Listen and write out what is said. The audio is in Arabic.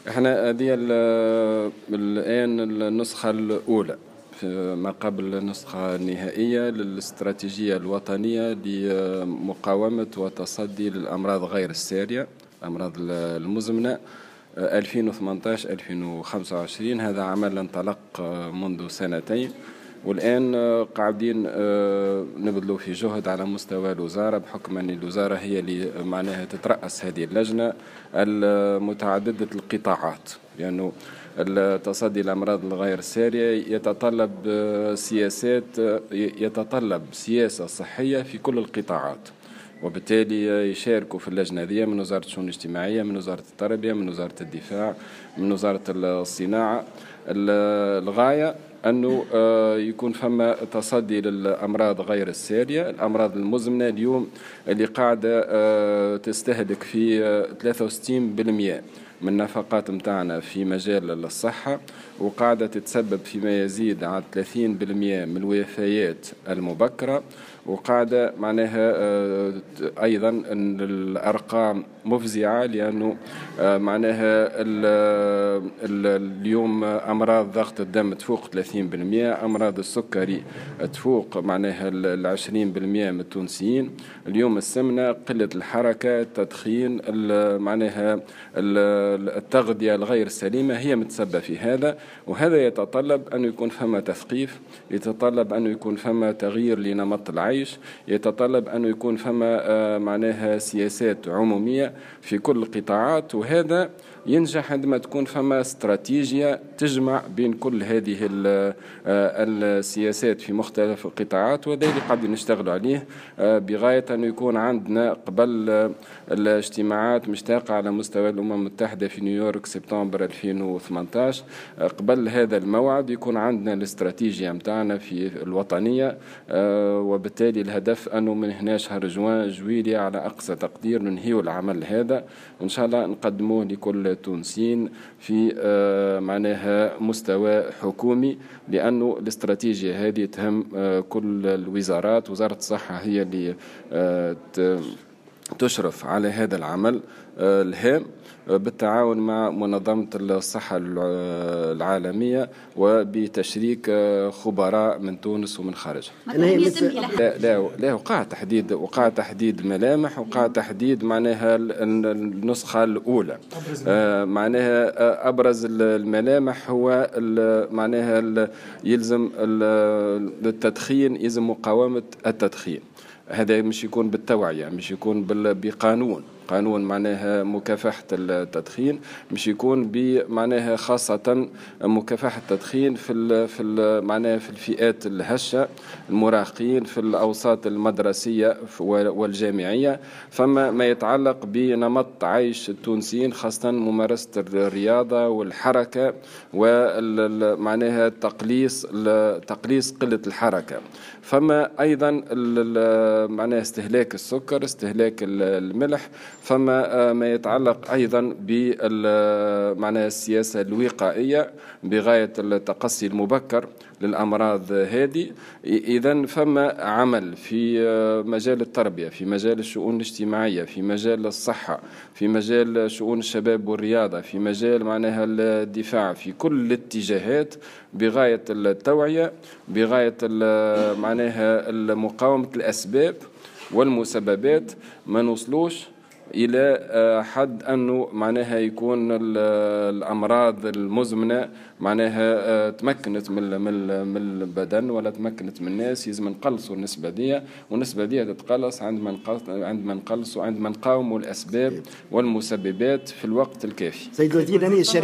احنا هذه الآن النسخة الأولى ما قبل النسخة النهائية للاستراتيجية الوطنية لمقاومة وتصدي للأمراض غير السارية، الأمراض المزمنة 2018-2025. هذا عمل انطلق منذ سنتين، والآن قاعدين نبذلوا في جهد على مستوى الوزارة، بحكم أن الوزارة هي اللي معناها تترأس هذه اللجنة المتعددة القطاعات، لأنه التصدي للأمراض الغير السارية يتطلب سياسة صحية في كل القطاعات، وبالتالي يشاركوا في اللجنة هذه من وزارة الشؤون الاجتماعية، من وزارة التربية، من وزارة الدفاع، من وزارة الصناعة. الغاية أنه يكون فما تصدي للأمراض غير السارية، الأمراض المزمنة اليوم اللي قاعدة تستهلك في 63% من النفقات متاعنا في مجال الصحة، وقاعدة تتسبب فيما يزيد عن 30% من الوفيات المبكرة، وقاعدة معناها أيضا أن الأرقام مفزعة، لأنه معناها اليوم أمراض ضغط الدم تفوق 30%، أمراض السكري تفوق معناها 20% من التونسيين، اليوم السمنة، قلة الحركة، التدخين، معناها التغذية الغير سليمة هي متسببة في هذا. وهذا يتطلب أن يكون فما تثقيف، يتطلب أن يكون فما تغيير لنمط العيش، يتطلب أن يكون فما معناها سياسات عمومية في كل القطاعات، وهذا ينجح عندما تكون فما استراتيجية تجمع بين كل هذه السياسات في مختلف القطاعات، وهذا اللي قاعدين نشتغلوا عليه بغاية أن يكون عندنا قبل الاجتماعات مشتاقة على مستوى الأمم المتحدة في نيويورك سبتمبر 2018. قبل هذا الموعد يكون عندنا الاستراتيجية متاعنا في الوطنية، وبالتالي الهدف أنه من هنا شهر جوان جويلية على أقصى تقدير ننهيو العمل هذا، وإن شاء الله نقدموه لكل التونسيين في معناها مستوى حكومي، لأنه الاستراتيجية هذه تهم كل الوزارات. وزارة الصحة هي اللي تشرف على هذا العمل الهام بالتعاون مع منظمة الصحة العالمية وبتشريك خبراء من تونس ومن خارجها. لا وقع تحديد الملامح، وقع تحديد معناها النسخة الأولى. معناها أبرز الملامح هو معناها يلزم التدخين، يلزم مقاومة التدخين. هذا مش يكون بالتوعية، مش يكون قانون معناها مكافحة التدخين، مش يكون بمعناها خاصة مكافحة التدخين في معناها في الفئات الهشة، المراهقين، في الأوساط المدرسية والجامعية، فما ما يتعلق بنمط عيش التونسيين، خاصة ممارسة الرياضة والحركة، ومعناها تقليص قلة الحركة. فما أيضا معناها استهلاك السكر، استهلاك الملح، فما ما يتعلق أيضا بمعنى السياسة الوقائية بغاية التقصي المبكر للأمراض هذه. إذن فما عمل في مجال التربية، في مجال الشؤون الاجتماعية، في مجال الصحة، في مجال شؤون الشباب والرياضة، في مجال معناها الدفاع، في كل الاتجاهات بغاية التوعية، بغاية معناها مقاومة الأسباب والمسببات. ما نوصلوش إلى حد أنه معناها يكون الأمراض المزمنة معناها تمكنت من البدن ولا تمكنت من الناس. يلزم نقلصوا النسبة دي، والنسبة دي تتقلص عندما نقلصوا، عندما نقاوموا الأسباب والمسببات في الوقت الكافي.